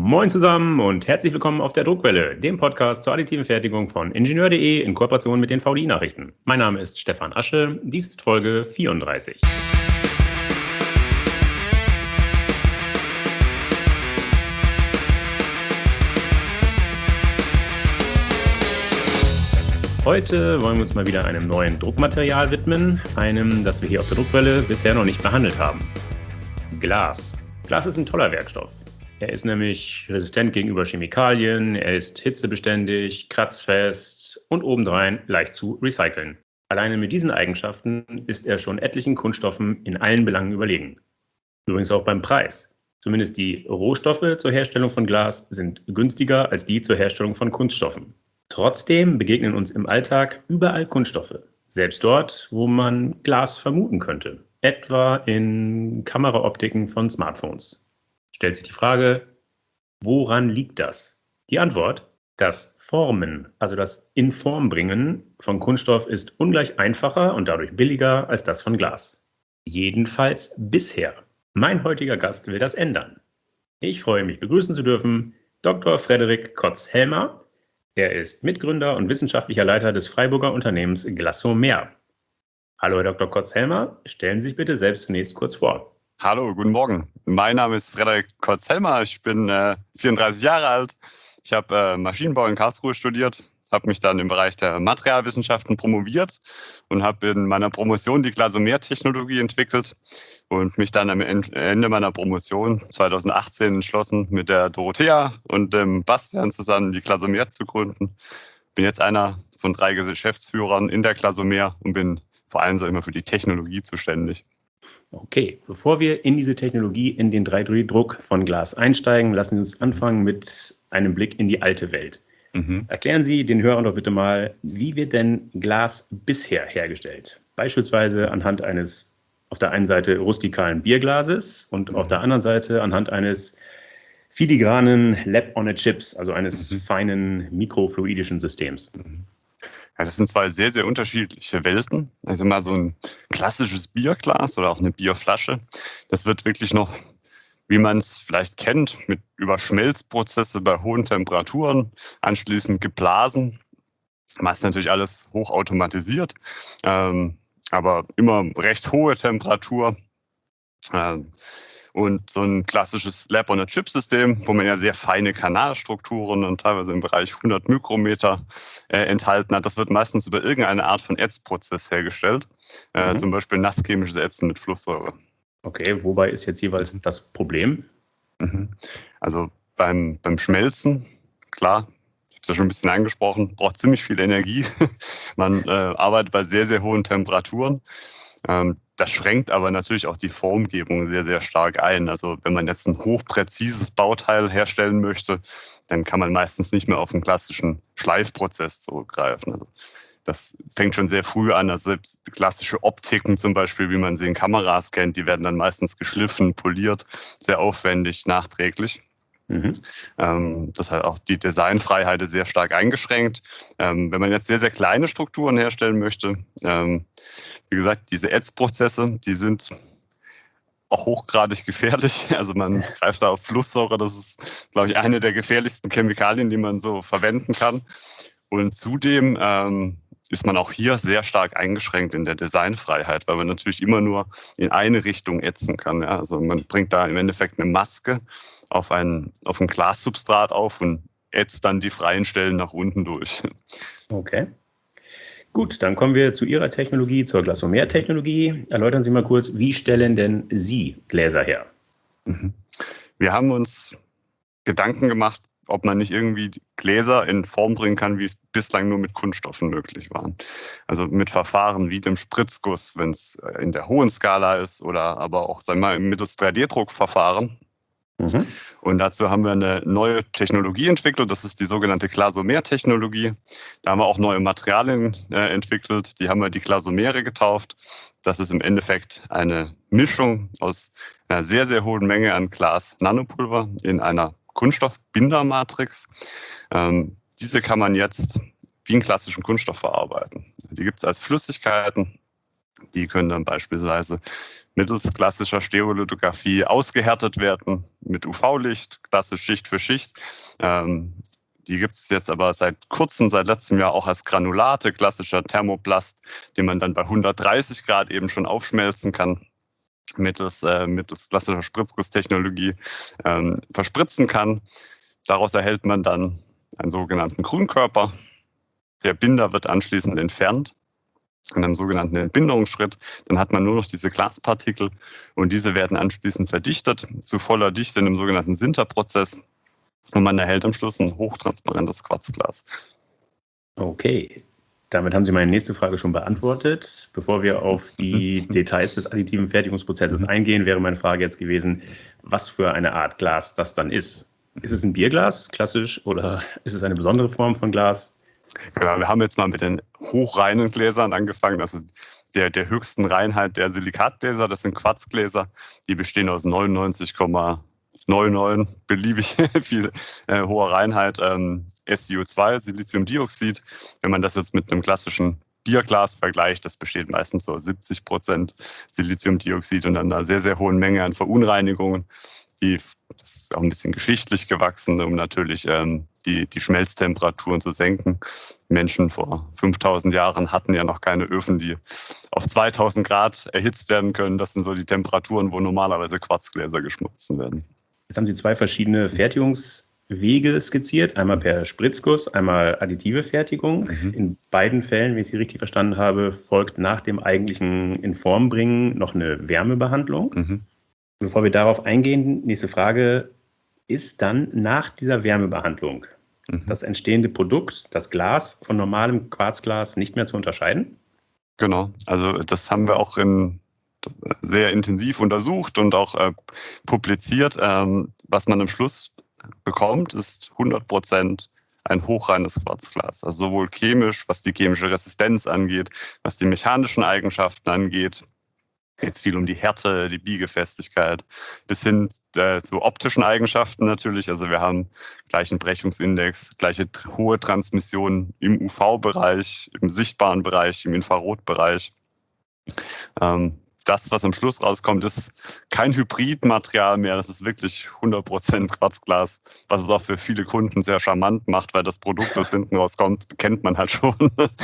Moin zusammen und herzlich willkommen auf der Druckwelle, dem Podcast zur additiven Fertigung von Ingenieur.de in Kooperation mit den VDI-Nachrichten. Mein Name ist Stefan Asche, dies ist Folge 34. Heute wollen wir uns mal wieder einem neuen Druckmaterial widmen, einem, das wir hier auf der Druckwelle bisher noch nicht behandelt haben. Glas. Glas ist ein toller Werkstoff. Er ist nämlich resistent gegenüber Chemikalien, er ist hitzebeständig, kratzfest und obendrein leicht zu recyceln. Alleine mit diesen Eigenschaften ist er schon etlichen Kunststoffen in allen Belangen überlegen. Übrigens auch beim Preis. Zumindest die Rohstoffe zur Herstellung von Glas sind günstiger als die zur Herstellung von Kunststoffen. Trotzdem begegnen uns im Alltag überall Kunststoffe. Selbst dort, wo man Glas vermuten könnte. Etwa in Kameraoptiken von Smartphones. Stellt sich die Frage, woran liegt das? Die Antwort, das Formen, also das Informbringen von Kunststoff ist ungleich einfacher und dadurch billiger als das von Glas. Jedenfalls bisher. Mein heutiger Gast will das ändern. Ich freue mich, begrüßen zu dürfen Dr. Frederik Kotz-Helmer. Er ist Mitgründer und wissenschaftlicher Leiter des Freiburger Unternehmens Glasomer. Hallo, Herr Dr. Kotz-Helmer, stellen Sie sich bitte selbst zunächst kurz vor. Hallo, guten Morgen. Mein Name ist Frederik Kotz-Helmer. Ich bin 34 Jahre alt. Ich habe Maschinenbau in Karlsruhe studiert, habe mich dann im Bereich der Materialwissenschaften promoviert und habe in meiner Promotion die Glasomer-Technologie entwickelt und mich dann am Ende meiner Promotion 2018 entschlossen, mit der Dorothea und dem Bastian zusammen die Glasomer zu gründen. Bin jetzt einer von 3 Geschäftsführern in der Glasomer und bin vor allem so immer für die Technologie zuständig. Okay, bevor wir in diese Technologie, in den 3D-Druck von Glas einsteigen, lassen Sie uns anfangen mit einem Blick in die alte Welt. Erklären Sie den Hörern doch bitte mal, wie wird denn Glas bisher hergestellt? Beispielsweise anhand eines auf der einen Seite rustikalen Bierglases und auf der anderen Seite anhand eines filigranen Lab-on-a-Chips, also eines feinen mikrofluidischen Systems. Ja, das sind 2 sehr, sehr unterschiedliche Welten. Also mal so ein klassisches Bierglas oder auch eine Bierflasche. Das wird wirklich noch, wie man es vielleicht kennt, über Schmelzprozesse bei hohen Temperaturen anschließend geblasen. Meist natürlich alles hochautomatisiert, aber immer recht hohe Temperatur. Und so ein klassisches Lab-on-a-Chip-System, wo man ja sehr feine Kanalstrukturen und teilweise im Bereich 100 Mikrometer enthalten hat, das wird meistens über irgendeine Art von Ätzprozess hergestellt, zum Beispiel nasschemisches Ätzen mit Flusssäure. Okay, wobei ist jetzt jeweils das Problem? Also beim Schmelzen, klar, ich habe es ja schon ein bisschen angesprochen, braucht ziemlich viel Energie. Man arbeitet bei sehr, sehr hohen Temperaturen. Das schränkt aber natürlich auch die Formgebung sehr, sehr stark ein. Also wenn man jetzt ein hochpräzises Bauteil herstellen möchte, dann kann man meistens nicht mehr auf einen klassischen Schleifprozess zurückgreifen. Also das fängt schon sehr früh an. Also selbst klassische Optiken zum Beispiel, wie man sie in Kameras kennt, die werden dann meistens geschliffen, poliert, sehr aufwendig, nachträglich. Das hat auch die Designfreiheit ist sehr stark eingeschränkt. Wenn man jetzt sehr, sehr kleine Strukturen herstellen möchte, wie gesagt, diese Ätzprozesse, die sind auch hochgradig gefährlich. Also man greift da auf Flusssäure, das ist, glaube ich, eine der gefährlichsten Chemikalien, die man so verwenden kann. Und zudem ist man auch hier sehr stark eingeschränkt in der Designfreiheit, weil man natürlich immer nur in eine Richtung ätzen kann. Ja? Also man bringt da im Endeffekt eine Maske auf ein Glassubstrat auf und ätzt dann die freien Stellen nach unten durch. Okay. Gut, dann kommen wir zu Ihrer Technologie, zur Glasomer-Technologie. Erläutern Sie mal kurz, wie stellen denn Sie Gläser her? Wir haben uns Gedanken gemacht, ob man nicht irgendwie Gläser in Form bringen kann, wie es bislang nur mit Kunststoffen möglich war. Also mit Verfahren wie dem Spritzguss, wenn es in der hohen Skala ist, oder aber auch, sagen wir mal, mittels 3D-Druckverfahren. Und dazu haben wir eine neue Technologie entwickelt, das ist die sogenannte Glasomer-Technologie. Da haben wir auch neue Materialien entwickelt, die haben wir die Glasomere getauft. Das ist im Endeffekt eine Mischung aus einer sehr, sehr hohen Menge an Glas-Nanopulver in einer Kunststoffbindermatrix. Diese kann man jetzt wie einen klassischen Kunststoff verarbeiten. Die gibt es als Flüssigkeiten Die können dann beispielsweise mittels klassischer Stereolithografie ausgehärtet werden mit UV-Licht, klassisch Schicht für Schicht. Die gibt es jetzt aber seit kurzem, seit letztem Jahr auch als Granulate, klassischer Thermoplast, den man dann bei 130 Grad eben schon aufschmelzen kann, mittels klassischer Spritzgusstechnologie verspritzen kann. Daraus erhält man dann einen sogenannten Grünkörper. Der Binder wird anschließend entfernt in einem sogenannten Entbinderungsschritt. Dann hat man nur noch diese Glaspartikel und diese werden anschließend verdichtet zu voller Dichte in einem sogenannten Sinterprozess und man erhält am Schluss ein hochtransparentes Quarzglas. Okay, damit haben Sie meine nächste Frage schon beantwortet. Bevor wir auf die Details des additiven Fertigungsprozesses eingehen, wäre meine Frage jetzt gewesen, was für eine Art Glas das dann ist. Ist es ein Bierglas, klassisch, oder ist es eine besondere Form von Glas? Genau, wir haben jetzt mal mit den hochreinen Gläsern angefangen, also der höchsten Reinheit der Silikatgläser, das sind Quarzgläser, die bestehen aus 99,99 beliebig viel hoher Reinheit SiO2, Siliziumdioxid. Wenn man das jetzt mit einem klassischen Bierglas vergleicht, das besteht meistens so 70% Siliziumdioxid und einer sehr, sehr hohen Menge an Verunreinigungen. Das ist auch ein bisschen geschichtlich gewachsen, um natürlich die Schmelztemperaturen zu senken. Menschen vor 5000 Jahren hatten ja noch keine Öfen, die auf 2000 Grad erhitzt werden können. Das sind so die Temperaturen, wo normalerweise Quarzgläser geschmolzen werden. Jetzt haben Sie zwei verschiedene Fertigungswege skizziert, einmal per Spritzguss, einmal additive Fertigung. In beiden Fällen, wenn ich Sie richtig verstanden habe, folgt nach dem eigentlichen Informbringen noch eine Wärmebehandlung. Bevor wir darauf eingehen, nächste Frage, ist dann nach dieser Wärmebehandlung das entstehende Produkt, das Glas, von normalem Quarzglas nicht mehr zu unterscheiden? Genau, also das haben wir auch sehr intensiv untersucht und auch publiziert. Was man am Schluss bekommt, ist 100% ein hochreines Quarzglas. Also sowohl chemisch, was die chemische Resistenz angeht, was die mechanischen Eigenschaften angeht. Jetzt viel um die Härte, die Biegefestigkeit, bis hin zu optischen Eigenschaften natürlich. Also wir haben gleichen Brechungsindex, gleiche hohe Transmission im UV-Bereich, im sichtbaren Bereich, im Infrarotbereich. Das, was am Schluss rauskommt, ist kein Hybridmaterial mehr. Das ist wirklich 100% Quarzglas, was es auch für viele Kunden sehr charmant macht, weil das Produkt, das hinten rauskommt, kennt man halt schon.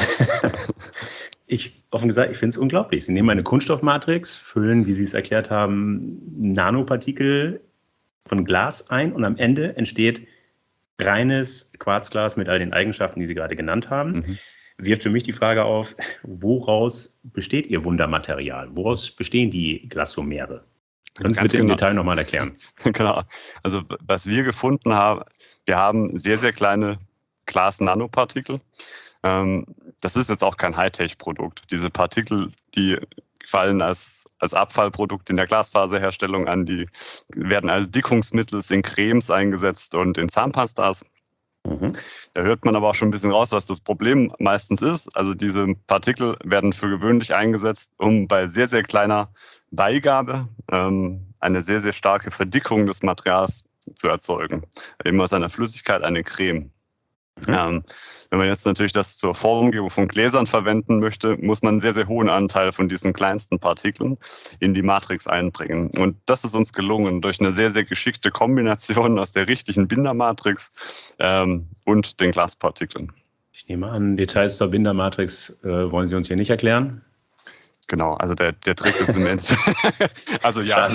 Offen gesagt, ich finde es unglaublich. Sie nehmen eine Kunststoffmatrix, füllen, wie Sie es erklärt haben, Nanopartikel von Glas ein und am Ende entsteht reines Quarzglas mit all den Eigenschaften, die Sie gerade genannt haben. Wirft für mich die Frage auf, woraus besteht Ihr Wundermaterial? Woraus bestehen die Glasomere? Können Sie bitte im Detail nochmal erklären? Genau. Also was wir gefunden haben, wir haben sehr, sehr kleine Glas-Nanopartikel. Das ist jetzt auch kein Hightech-Produkt. Diese Partikel, die fallen als Abfallprodukt in der Glasfaserherstellung an, die werden als Dickungsmittel in Cremes eingesetzt und in Zahnpastas. Da hört man aber auch schon ein bisschen raus, was das Problem meistens ist. Also diese Partikel werden für gewöhnlich eingesetzt, um bei sehr, sehr kleiner Beigabe eine sehr, sehr starke Verdickung des Materials zu erzeugen. Eben aus einer Flüssigkeit eine Creme. Wenn man jetzt natürlich das zur Formgebung von Gläsern verwenden möchte, muss man einen sehr, sehr hohen Anteil von diesen kleinsten Partikeln in die Matrix einbringen. Und das ist uns gelungen durch eine sehr, sehr geschickte Kombination aus der richtigen Bindermatrix und den Glaspartikeln. Ich nehme an, Details zur Bindermatrix wollen Sie uns hier nicht erklären? Genau, also der Trick ist im Endeffekt. Also ja.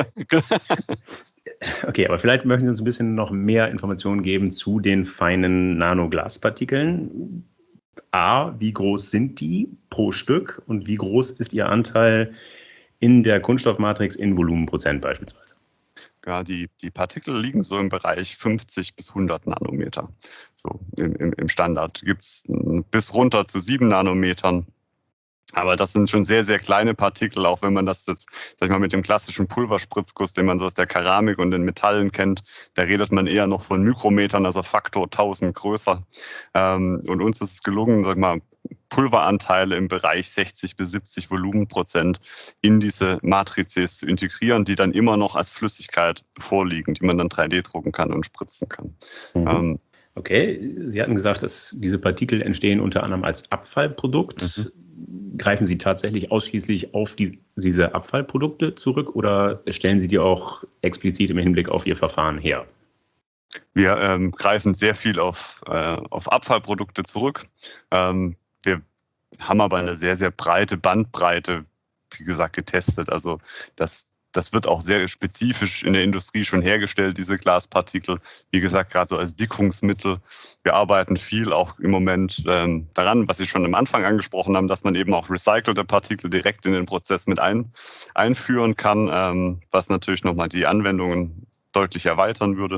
Okay, aber vielleicht möchten Sie uns ein bisschen noch mehr Informationen geben zu den feinen Nanoglaspartikeln. A, wie groß sind die pro Stück und wie groß ist Ihr Anteil in der Kunststoffmatrix in Volumenprozent beispielsweise? Ja, die Partikel liegen so im Bereich 50 bis 100 Nanometer. So im Standard gibt es bis runter zu 7 Nanometern. Aber das sind schon sehr, sehr kleine Partikel, auch wenn man das jetzt, sag ich mal, mit dem klassischen Pulverspritzguss, den man so aus der Keramik und den Metallen kennt, da redet man eher noch von Mikrometern, also Faktor 1000 größer. Und uns ist es gelungen, sag ich mal, Pulveranteile im Bereich 60 bis 70 Volumenprozent in diese Matrices zu integrieren, die dann immer noch als Flüssigkeit vorliegen, die man dann 3D drucken kann und spritzen kann. Okay, Sie hatten gesagt, dass diese Partikel entstehen unter anderem als Abfallprodukt. greifen Sie tatsächlich ausschließlich auf diese Abfallprodukte zurück oder stellen Sie die auch explizit im Hinblick auf Ihr Verfahren her? Wir greifen sehr viel auf Abfallprodukte zurück. Wir haben aber eine sehr, sehr breite Bandbreite, wie gesagt, getestet. Also das wird auch sehr spezifisch in der Industrie schon hergestellt, diese Glaspartikel. Wie gesagt, gerade so als Dickungsmittel. Wir arbeiten viel auch im Moment daran, was Sie schon am Anfang angesprochen haben, dass man eben auch recycelte Partikel direkt in den Prozess mit einführen kann, was natürlich nochmal die Anwendungen deutlich erweitern würde.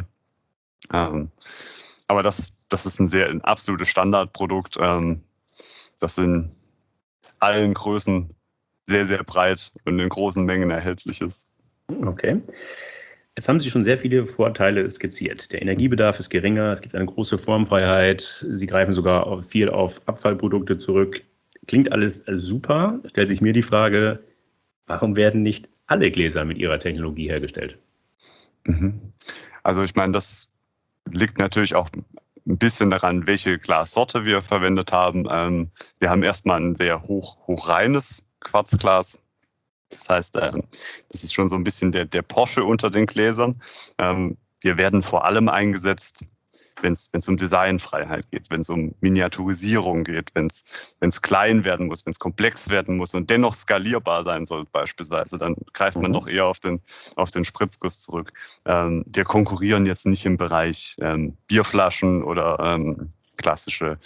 Aber das ist ein absolutes Standardprodukt, das in allen Größen sehr, sehr breit und in großen Mengen erhältlich ist. Okay. Jetzt haben Sie schon sehr viele Vorteile skizziert. Der Energiebedarf ist geringer, es gibt eine große Formfreiheit, Sie greifen sogar viel auf Abfallprodukte zurück. Klingt alles super. Stellt sich mir die Frage, warum werden nicht alle Gläser mit Ihrer Technologie hergestellt? Also ich meine, das liegt natürlich auch ein bisschen daran, welche Glassorte wir verwendet haben. Wir haben erstmal ein sehr hochreines Quarzglas. Das heißt, das ist schon so ein bisschen der Porsche unter den Gläsern. Wir werden vor allem eingesetzt, wenn es um Designfreiheit geht, wenn es um Miniaturisierung geht, wenn es klein werden muss, wenn es komplex werden muss und dennoch skalierbar sein soll beispielsweise, dann greift man doch eher auf den Spritzguss zurück. Wir konkurrieren jetzt nicht im Bereich Bierflaschen oder klassische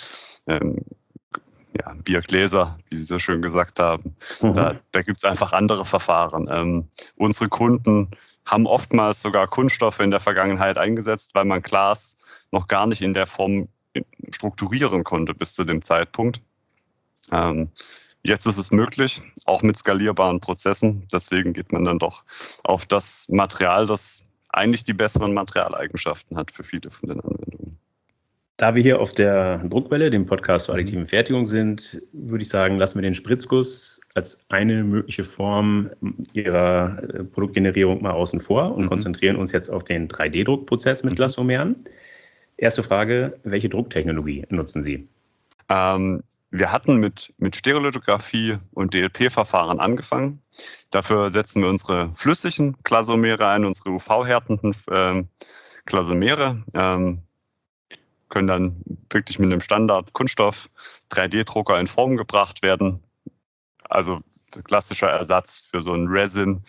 Biergläser, wie Sie so schön gesagt haben. Da gibt es einfach andere Verfahren. Unsere Kunden haben oftmals sogar Kunststoffe in der Vergangenheit eingesetzt, weil man Glas noch gar nicht in der Form strukturieren konnte bis zu dem Zeitpunkt. Jetzt ist es möglich, auch mit skalierbaren Prozessen. Deswegen geht man dann doch auf das Material, das eigentlich die besseren Materialeigenschaften hat für viele von den Anwendungen. Da wir hier auf der Druckwelle, dem Podcast zur additiven Fertigung sind, würde ich sagen, lassen wir den Spritzguss als eine mögliche Form Ihrer Produktgenerierung mal außen vor und konzentrieren uns jetzt auf den 3D-Druckprozess mit Glasomeren. Erste Frage, welche Drucktechnologie nutzen Sie? Wir hatten mit Stereolithografie und DLP-Verfahren angefangen. Dafür setzen wir unsere flüssigen Glasomere ein, unsere UV-härtenden Glasomere. Können dann wirklich mit einem Standard-Kunststoff 3D-Drucker in Form gebracht werden. Also klassischer Ersatz für so ein Resin.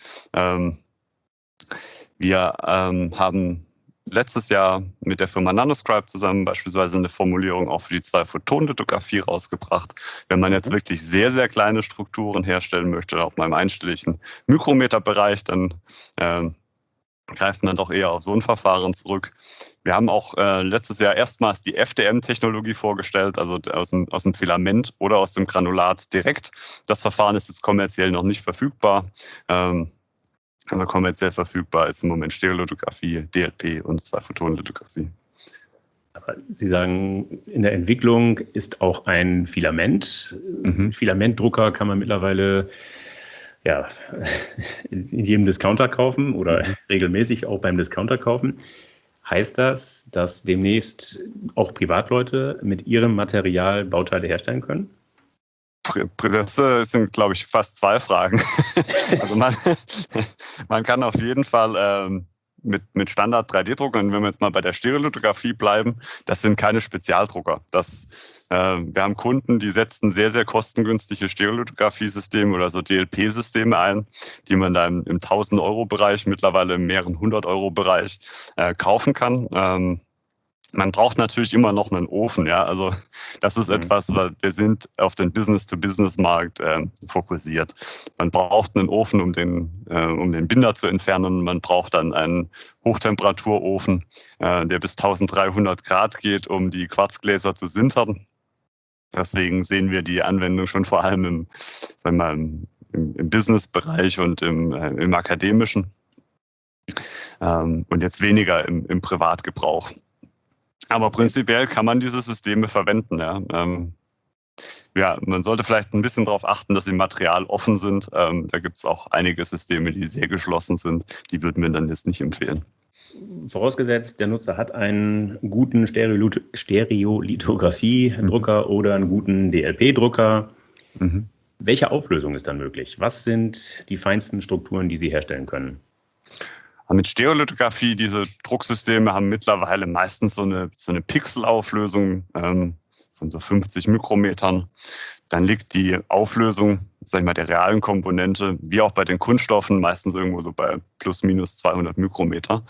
Wir haben letztes Jahr mit der Firma Nanoscribe zusammen beispielsweise eine Formulierung auch für die 2-Photon-Lithografie rausgebracht. Wenn man jetzt wirklich sehr, sehr kleine Strukturen herstellen möchte, auch mal im einstelligen Mikrometerbereich, dann greift man doch eher auf so ein Verfahren zurück. Wir haben auch letztes Jahr erstmals die FDM-Technologie vorgestellt, also aus dem Filament oder aus dem Granulat direkt. Das Verfahren ist jetzt kommerziell noch nicht verfügbar. Also kommerziell verfügbar ist im Moment Stereolithografie, DLP und 2-Photon-Lithografie. Aber Sie sagen, in der Entwicklung ist auch ein Filament. Filamentdrucker kann man mittlerweile in jedem Discounter kaufen oder regelmäßig auch beim Discounter kaufen. Heißt das, dass demnächst auch Privatleute mit ihrem Material Bauteile herstellen können? Das sind, glaube ich, fast zwei Fragen. Also man kann auf jeden Fall mit Standard 3D-Druckern, wenn wir jetzt mal bei der Stereolithografie bleiben, das sind keine Spezialdrucker. Wir haben Kunden, die setzen sehr, sehr kostengünstige Stereolithografie-Systeme oder so DLP-Systeme ein, die man dann im 1000-Euro-Bereich, mittlerweile im mehreren 100-Euro-Bereich kaufen kann. Man braucht natürlich immer noch einen Ofen, ja. Also das ist etwas, weil wir sind auf den Business-to-Business-Markt fokussiert. Man braucht einen Ofen, um den Binder zu entfernen. Man braucht dann einen Hochtemperaturofen, der bis 1300 Grad geht, um die Quarzgläser zu sintern. Deswegen sehen wir die Anwendung schon vor allem im Business-Bereich und im akademischen und jetzt weniger im Privatgebrauch. Aber prinzipiell kann man diese Systeme verwenden. Ja, man sollte vielleicht ein bisschen darauf achten, dass sie materialoffen sind. Da gibt es auch einige Systeme, die sehr geschlossen sind. Die würden wir dann jetzt nicht empfehlen. Vorausgesetzt, der Nutzer hat einen guten Stereolithografie-Drucker oder einen guten DLP-Drucker. Welche Auflösung ist dann möglich? Was sind die feinsten Strukturen, die Sie herstellen können? Mit Stereolithografie, diese Drucksysteme haben mittlerweile meistens so eine Pixelauflösung von so 50 Mikrometern. Dann liegt die Auflösung, sag ich mal, der realen Komponente, wie auch bei den Kunststoffen, meistens irgendwo so bei plus minus 200 Mikrometer.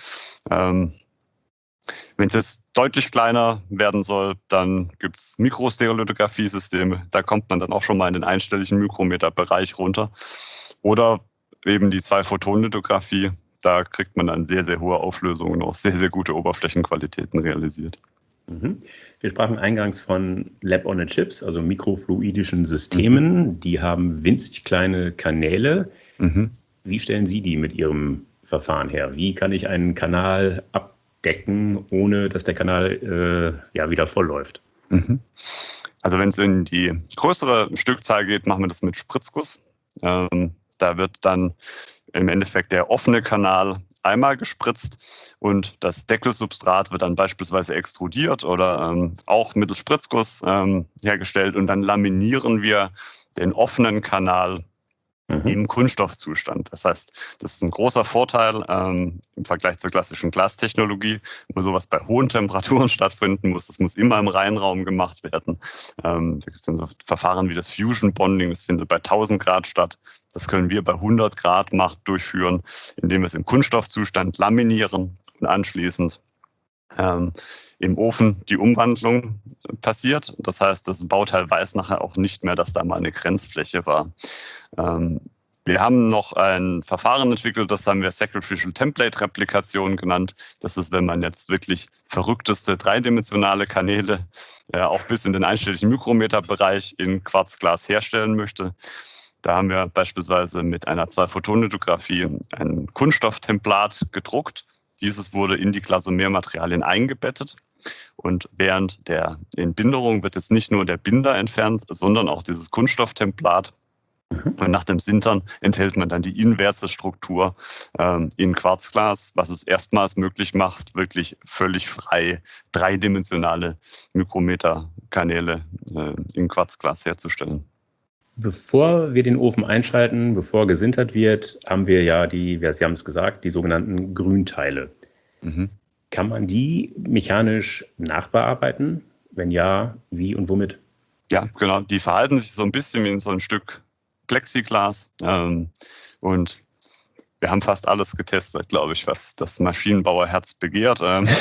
Wenn es jetzt deutlich kleiner werden soll, dann gibt es Mikrostereolithografie-Systeme. Da kommt man dann auch schon mal in den einstelligen Mikrometerbereich runter. Oder eben die 2-Photon-Lithografie. Da kriegt man dann sehr, sehr hohe Auflösungen und auch sehr, sehr gute Oberflächenqualitäten realisiert. Wir sprachen eingangs von Lab-on-a-Chips, also mikrofluidischen Systemen. Die haben winzig kleine Kanäle. Wie stellen Sie die mit Ihrem Verfahren her? Wie kann ich einen Kanal abdecken, ohne dass der Kanal wieder vollläuft? Also wenn es in die größere Stückzahl geht, machen wir das mit Spritzguss. Da wird dann im Endeffekt der offene Kanal einmal gespritzt und das Deckelsubstrat wird dann beispielsweise extrudiert oder auch mittels Spritzguss hergestellt und dann laminieren wir den offenen Kanal im Kunststoffzustand. Das heißt, das ist ein großer Vorteil im Vergleich zur klassischen Glastechnologie, wo sowas bei hohen Temperaturen stattfinden muss. Das muss immer im Reinraum gemacht werden. Da gibt es dann so Verfahren wie das Fusion Bonding, das findet bei 1000 Grad statt. Das können wir bei 100 Grad durchführen, indem wir es im Kunststoffzustand laminieren und anschließend im Ofen die Umwandlung passiert. Das heißt, das Bauteil weiß nachher auch nicht mehr, dass da mal eine Grenzfläche war. Wir haben noch ein Verfahren entwickelt, das haben wir Sacrificial Template Replikation genannt. Das ist, wenn man jetzt wirklich verrückteste dreidimensionale Kanäle auch bis in den einstelligen Mikrometerbereich in Quarzglas herstellen möchte. Da haben wir beispielsweise mit einer 2-Photon-Lithografie ein Kunststofftemplat gedruckt. Dieses wurde in die Glasomermaterialien eingebettet. Und während der Entbinderung wird jetzt nicht nur der Binder entfernt, sondern auch dieses Kunststofftemplat. Und nach dem Sintern enthält man dann die inverse Struktur in Quarzglas, was es erstmals möglich macht, wirklich völlig frei dreidimensionale Mikrometerkanäle in Quarzglas herzustellen. Bevor wir den Ofen einschalten, bevor gesintert wird, haben wir ja Sie haben es gesagt, die sogenannten Grünteile. Kann man die mechanisch nachbearbeiten? Wenn ja, wie und womit? Ja, genau. Die verhalten sich so ein bisschen wie in so ein Stück Plexiglas. Und wir haben fast alles getestet, glaube ich, was das Maschinenbauerherz begehrt.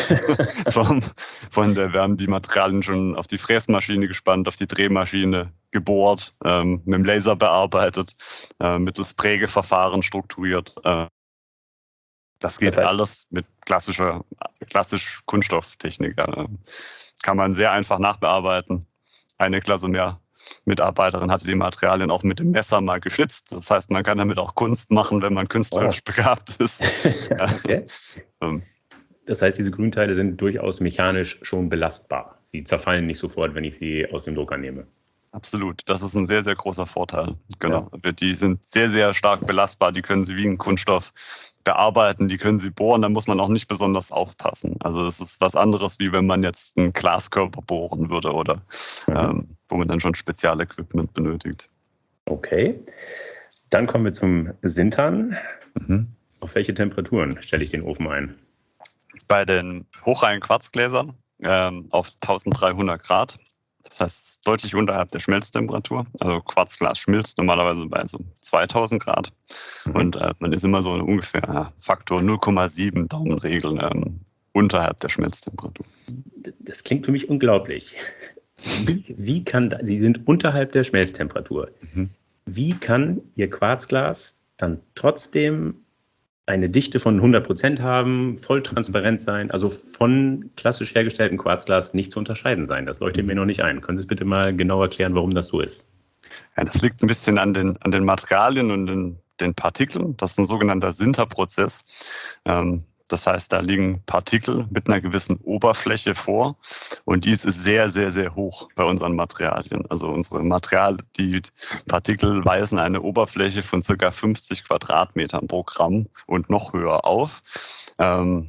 Wir haben die Materialien schon auf die Fräsmaschine gespannt, auf die Drehmaschine gebohrt, mit dem Laser bearbeitet, mittels Prägeverfahren strukturiert. Das geht alles mit klassisch Kunststofftechnik. Kann man sehr einfach nachbearbeiten. Eine Glasomer-Mitarbeiterin hatte die Materialien auch mit dem Messer mal geschnitzt. Das heißt, man kann damit auch Kunst machen, wenn man künstlerisch begabt ist. Okay. Das heißt, diese Grünteile sind durchaus mechanisch schon belastbar. Sie zerfallen nicht sofort, wenn ich sie aus dem Drucker nehme. Absolut. Das ist ein sehr, sehr großer Vorteil. Genau. Ja. Die sind sehr, sehr stark belastbar. Die können Sie wie ein Kunststoff bearbeiten, die können Sie bohren. Da muss man auch nicht besonders aufpassen. Also das ist was anderes, wie wenn man jetzt einen Glaskörper bohren würde oder wo man dann schon Spezialequipment benötigt. Okay. Dann kommen wir zum Sintern. Auf welche Temperaturen stelle ich den Ofen ein? Bei den hochreinen Quarzgläsern auf 1300 Grad. Das heißt, es ist deutlich unterhalb der Schmelztemperatur. Also Quarzglas schmilzt normalerweise bei so 2000 Grad. Und man ist immer so ungefähr Faktor 0,7 Daumenregel unterhalb der Schmelztemperatur. Das klingt für mich unglaublich. Sie sind unterhalb der Schmelztemperatur. Wie kann Ihr Quarzglas dann trotzdem eine Dichte von 100% haben, voll transparent sein, also von klassisch hergestelltem Quarzglas nicht zu unterscheiden sein? Das leuchtet mir noch nicht ein. Können Sie es bitte mal genau erklären, warum das so ist? Ja, das liegt ein bisschen an den Materialien und den Partikeln. Das ist ein sogenannter Sinterprozess. Das heißt, da liegen Partikel mit einer gewissen Oberfläche vor und dies ist sehr, sehr, sehr hoch bei unseren Materialien. Also die Partikel weisen eine Oberfläche von ca. 50 Quadratmetern pro Gramm und noch höher auf.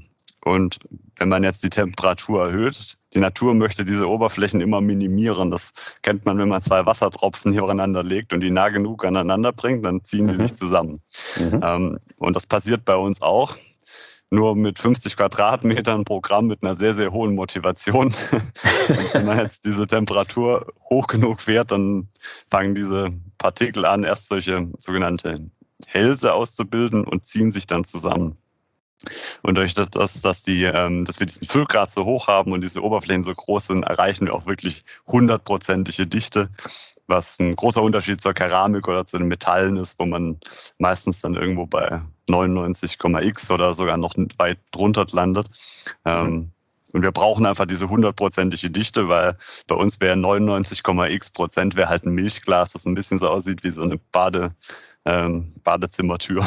Und wenn man jetzt die Temperatur erhöht, die Natur möchte diese Oberflächen immer minimieren. Das kennt man, wenn man zwei Wassertropfen übereinander legt und die nah genug aneinander bringt, dann ziehen die sich zusammen. Und das passiert bei uns auch. Nur mit 50 Quadratmetern Programm mit einer sehr, sehr hohen Motivation. Und wenn man jetzt diese Temperatur hoch genug fährt, dann fangen diese Partikel an, erst solche sogenannte Hälse auszubilden und ziehen sich dann zusammen. Und durch dass wir diesen Füllgrad so hoch haben und diese Oberflächen so groß sind, erreichen wir auch wirklich 100%ige Dichte, was ein großer Unterschied zur Keramik oder zu den Metallen ist, wo man meistens dann irgendwo bei 99,x oder sogar noch weit drunter landet. Und wir brauchen einfach diese 100%ige Dichte, weil bei uns wäre 99,x% wäre halt ein Milchglas, das ein bisschen so aussieht wie so eine Badezimmertür.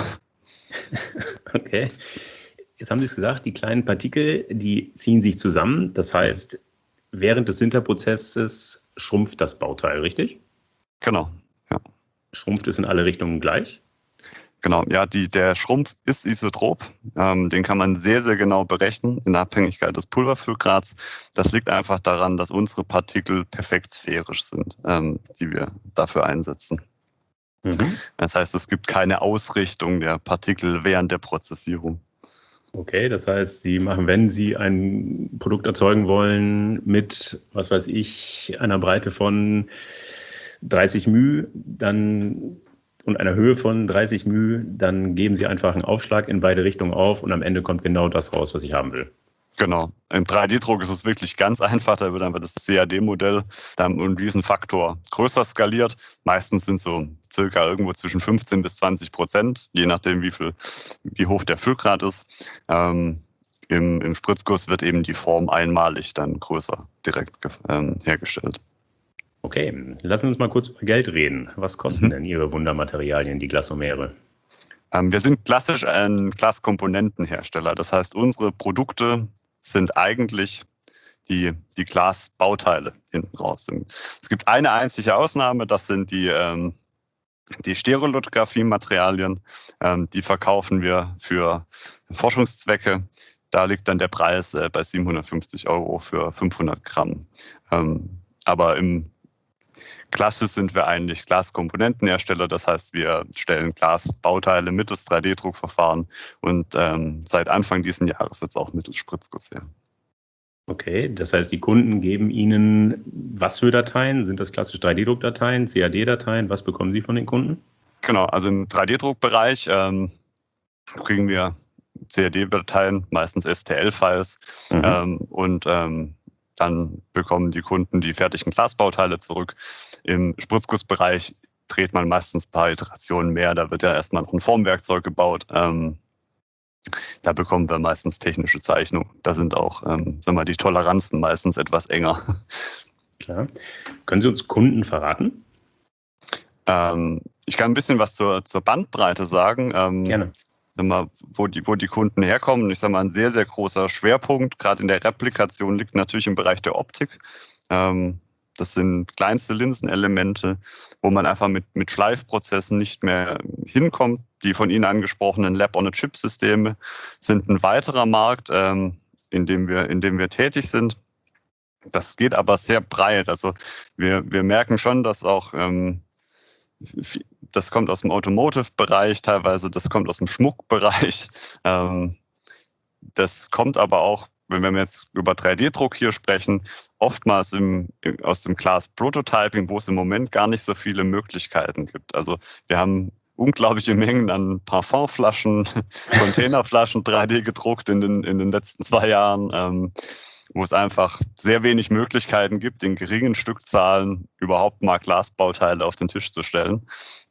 Okay. Jetzt haben Sie es gesagt, die kleinen Partikel, die ziehen sich zusammen. Das heißt, während des Sinterprozesses schrumpft das Bauteil, richtig? Genau, ja. Schrumpft es in alle Richtungen gleich? Genau, ja, der Schrumpf ist isotrop. Den kann man sehr, sehr genau berechnen in Abhängigkeit des Pulverfüllgrads. Das liegt einfach daran, dass unsere Partikel perfekt sphärisch sind, die wir dafür einsetzen. Das heißt, es gibt keine Ausrichtung der Partikel während der Prozessierung. Okay, das heißt, wenn Sie ein Produkt erzeugen wollen mit, was weiß ich, einer Breite von 30 μ und einer Höhe von 30 μ, dann geben Sie einfach einen Aufschlag in beide Richtungen auf und am Ende kommt genau das raus, was ich haben will. Genau. Im 3D-Druck ist es wirklich ganz einfach. Da wird einfach das CAD-Modell dann um diesen Faktor größer skaliert. Meistens sind so circa irgendwo zwischen 15-20%, je nachdem, wie hoch der Füllgrad ist. Im Spritzguss wird eben die Form einmalig dann größer direkt hergestellt. Okay, lassen Sie uns mal kurz über Geld reden. Was kosten denn Ihre Wundermaterialien, die Glasomere? Wir sind klassisch ein Glaskomponentenhersteller. Das heißt, unsere Produkte sind eigentlich die Glasbauteile hinten raus. Es gibt eine einzige Ausnahme, das sind die Stereolithografie-Materialien. Die verkaufen wir für Forschungszwecke. Da liegt dann der Preis bei 750 € für 500 Gramm. Aber im Klassisch sind wir eigentlich Glaskomponentenhersteller, das heißt, wir stellen Glasbauteile mittels 3D-Druckverfahren und seit Anfang dieses Jahres jetzt auch mittels Spritzguss her. Okay, das heißt, die Kunden geben Ihnen was für Dateien? Sind das klassisch 3D-Druckdateien, CAD-Dateien? Was bekommen Sie von den Kunden? Genau, also im 3D-Druckbereich kriegen wir CAD-Dateien, meistens STL-Files und dann bekommen die Kunden die fertigen Glasbauteile zurück. Im Spritzgussbereich dreht man meistens ein paar Iterationen mehr. Da wird ja erstmal noch ein Formwerkzeug gebaut. Da bekommen wir meistens technische Zeichnungen. Da sind auch die Toleranzen meistens etwas enger. Klar. Können Sie uns Kunden verraten? Ich kann ein bisschen was zur Bandbreite sagen. Gerne. Wo die Kunden herkommen. Ich sage mal, ein sehr, sehr großer Schwerpunkt, gerade in der Replikation, liegt natürlich im Bereich der Optik. Das sind kleinste Linsenelemente, wo man einfach mit Schleifprozessen nicht mehr hinkommt. Die von Ihnen angesprochenen Lab-on-a-Chip-Systeme sind ein weiterer Markt, in dem wir tätig sind. Das geht aber sehr breit. Also wir merken schon, dass auch das kommt aus dem Automotive-Bereich teilweise, das kommt aus dem Schmuckbereich. Das kommt aber auch, wenn wir jetzt über 3D-Druck hier sprechen, oftmals aus dem Glas-Prototyping, wo es im Moment gar nicht so viele Möglichkeiten gibt. Also wir haben unglaubliche Mengen an Parfumflaschen, Containerflaschen 3D gedruckt in den letzten 2 Jahren, wo es einfach sehr wenig Möglichkeiten gibt, in geringen Stückzahlen überhaupt mal Glasbauteile auf den Tisch zu stellen.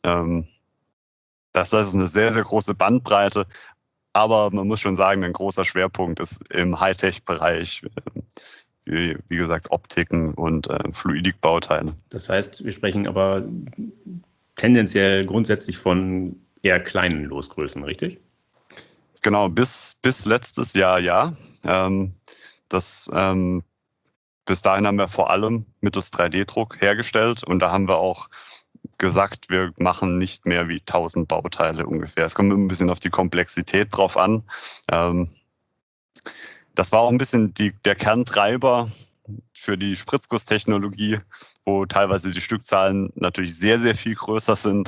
Das ist eine sehr, sehr große Bandbreite, aber man muss schon sagen, ein großer Schwerpunkt ist im Hightech-Bereich, wie gesagt, Optiken und Fluidikbauteile. Das heißt, wir sprechen aber tendenziell grundsätzlich von eher kleinen Losgrößen, richtig? Genau, bis letztes Jahr ja. Bis dahin haben wir vor allem mittels 3D-Druck hergestellt und da haben wir auch gesagt, wir machen nicht mehr wie 1000 Bauteile ungefähr. Es kommt ein bisschen auf die Komplexität drauf an. Das war auch ein bisschen der Kerntreiber für die Spritzgusstechnologie, wo teilweise die Stückzahlen natürlich sehr, sehr viel größer sind.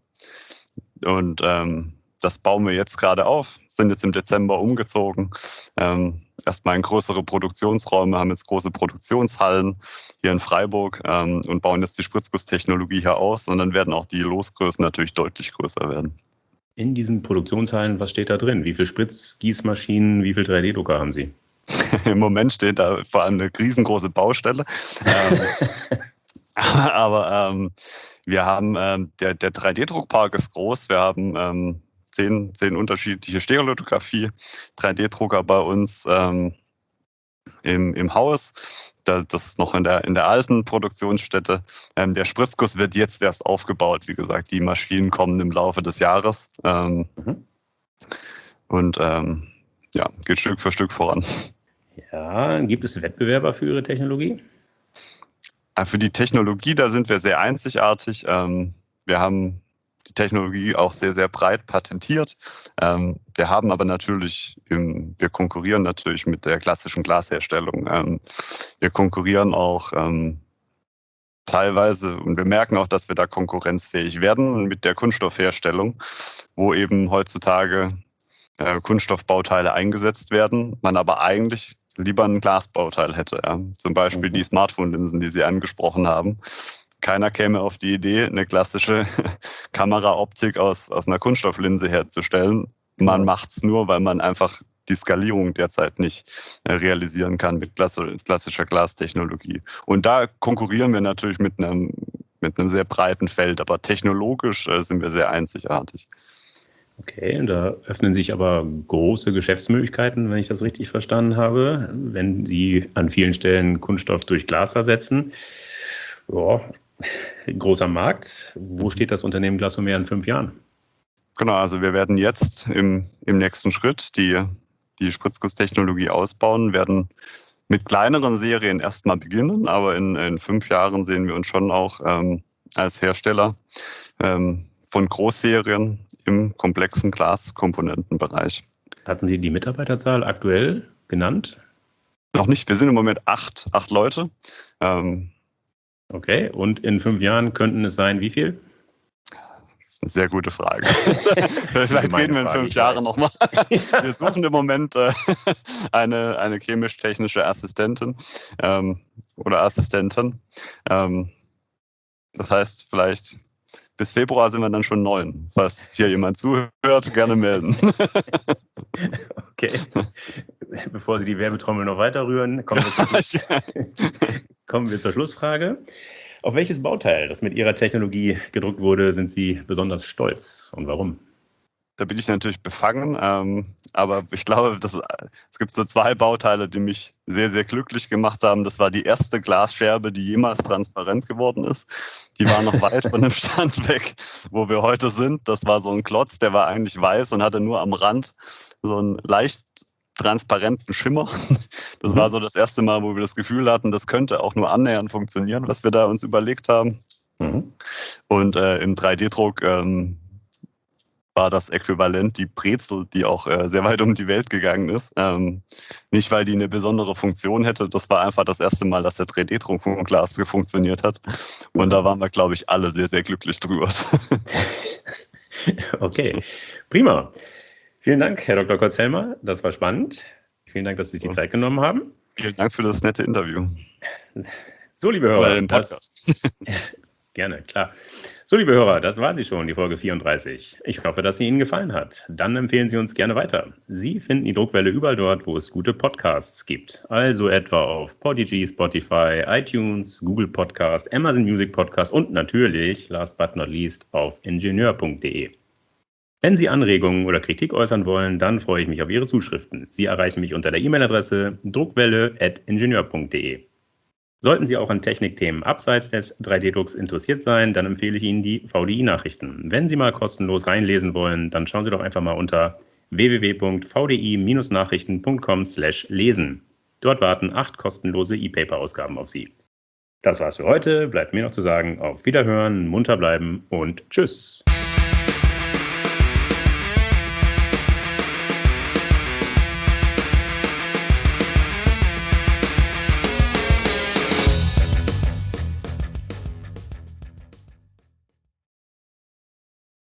Das bauen wir jetzt gerade auf, sind jetzt im Dezember umgezogen. Erstmal in größere Produktionsräume, haben jetzt große Produktionshallen hier in Freiburg und bauen jetzt die Spritzgusstechnologie hier aus. Und dann werden auch die Losgrößen natürlich deutlich größer werden. In diesen Produktionshallen, was steht da drin? Wie viele Spritzgießmaschinen, wie viel 3D-Drucker haben Sie? Im Moment steht da vor allem eine riesengroße Baustelle. Aber wir haben, der 3D-Druckpark ist groß. Wir haben 10 unterschiedliche Stereolithografie, 3D-Drucker bei uns im Haus. Das ist noch in der alten Produktionsstätte. Der Spritzguss wird jetzt erst aufgebaut. Wie gesagt, die Maschinen kommen im Laufe des Jahres. Geht Stück für Stück voran. Ja, gibt es Wettbewerber für Ihre Technologie? Für die Technologie, da sind wir sehr einzigartig. Wir haben die Technologie auch sehr, sehr breit patentiert. Wir haben aber natürlich, wir konkurrieren natürlich mit der klassischen Glasherstellung. Wir konkurrieren auch teilweise, und wir merken auch, dass wir da konkurrenzfähig werden mit der Kunststoffherstellung, wo eben heutzutage Kunststoffbauteile eingesetzt werden, man aber eigentlich lieber ein Glasbauteil hätte. Ja. Zum Beispiel die Smartphone-Linsen, die Sie angesprochen haben. Keiner käme auf die Idee, eine klassische Kameraoptik aus einer Kunststofflinse herzustellen. Man macht es nur, weil man einfach die Skalierung derzeit nicht realisieren kann mit klassischer Glastechnologie. Und da konkurrieren wir natürlich mit einem sehr breiten Feld, aber technologisch sind wir sehr einzigartig. Okay, da öffnen sich aber große Geschäftsmöglichkeiten, wenn ich das richtig verstanden habe, wenn Sie an vielen Stellen Kunststoff durch Glas ersetzen. Ja, großer Markt. Wo steht das Unternehmen Glasomer in 5 Jahren? Genau, also wir werden jetzt im nächsten Schritt die Spritzgusstechnologie ausbauen, werden mit kleineren Serien erstmal beginnen, aber in 5 Jahren sehen wir uns schon auch als Hersteller von Großserien im komplexen Glaskomponentenbereich. Hatten Sie die Mitarbeiterzahl aktuell genannt? Noch nicht. Wir sind im Moment 8 Leute. Okay, und in 5 Jahren könnten es sein, wie viel? Das ist eine sehr gute Frage. Vielleicht reden wir in 5 Jahren nochmal. Wir suchen im Moment eine chemisch-technische Assistentin oder Assistenten. Das heißt, vielleicht bis Februar sind wir dann schon 9. Falls hier jemand zuhört, gerne melden. Okay. Bevor Sie die Werbetrommel noch weiter rühren, kommen wir zur Schlussfrage. Auf welches Bauteil, das mit Ihrer Technologie gedruckt wurde, sind Sie besonders stolz und warum? Da bin ich natürlich befangen, aber ich glaube, es gibt so 2 Bauteile, die mich sehr, sehr glücklich gemacht haben. Das war die erste Glasscherbe, die jemals transparent geworden ist. Die war noch weit von dem Stand weg, wo wir heute sind. Das war so ein Klotz, der war eigentlich weiß und hatte nur am Rand so einen leicht transparenten Schimmer. Das war so das erste Mal, wo wir das Gefühl hatten, das könnte auch nur annähernd funktionieren, was wir da uns überlegt haben. Und im 3D-Druck war das Äquivalent die Brezel, die auch sehr weit um die Welt gegangen ist. Nicht, weil die eine besondere Funktion hätte, das war einfach das erste Mal, dass der 3D-Druck von Glas funktioniert hat. Und da waren wir, glaube ich, alle sehr, sehr glücklich drüber. Okay, prima. Vielen Dank, Herr Dr. Kotz-Helmer. Das war spannend. Vielen Dank, dass Sie sich die Zeit genommen haben. Vielen Dank für das nette Interview. So, liebe Hörer. Gerne, klar. So, liebe Hörer, das war sie schon, die Folge 34. Ich hoffe, dass sie Ihnen gefallen hat. Dann empfehlen Sie uns gerne weiter. Sie finden die Druckwelle überall dort, wo es gute Podcasts gibt. Also etwa auf Podigy, Spotify, iTunes, Google Podcast, Amazon Music Podcast und natürlich, last but not least, auf ingenieur.de. Wenn Sie Anregungen oder Kritik äußern wollen, dann freue ich mich auf Ihre Zuschriften. Sie erreichen mich unter der E-Mail-Adresse druckwelle@ingenieur.de. Sollten Sie auch an Technikthemen abseits des 3D-Drucks interessiert sein, dann empfehle ich Ihnen die VDI-Nachrichten. Wenn Sie mal kostenlos reinlesen wollen, dann schauen Sie doch einfach mal unter www.vdi-nachrichten.com/lesen. Dort warten 8 kostenlose E-Paper-Ausgaben auf Sie. Das war's für heute. Bleibt mir noch zu sagen, auf Wiederhören, munter bleiben und tschüss.